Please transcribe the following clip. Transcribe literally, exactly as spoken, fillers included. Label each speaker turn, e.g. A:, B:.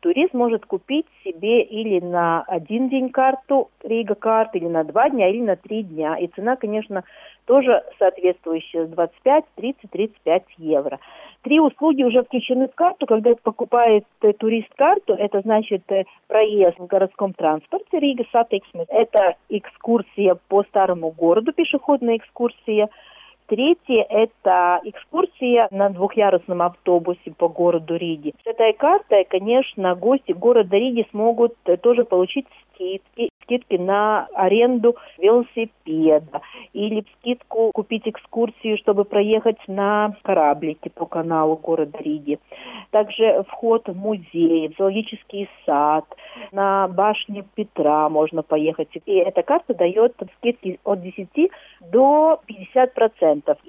A: турист может купить себе или на один день карту Рига карт, или на два дня, или на три дня. И цена, конечно, тоже соответствующая, двадцать пять, тридцать, тридцать пять евро. Три услуги уже включены в карту. Когда покупает турист карту, это значит проезд в городском транспорте Рига Сатиксме. Это экскурсия по старому городу, пешеходная экскурсия. Третье – это экскурсия на двухъярусном автобусе по городу Риги. С этой картой, конечно, гости города Риги смогут тоже получить скидки. Скидки на аренду велосипеда или скидку купить экскурсию, чтобы проехать на кораблике по каналу города Риги. Также вход в музей, в зоологический сад, на башню Петра можно поехать. И эта карта дает скидки от десяти до пятидесяти процентов.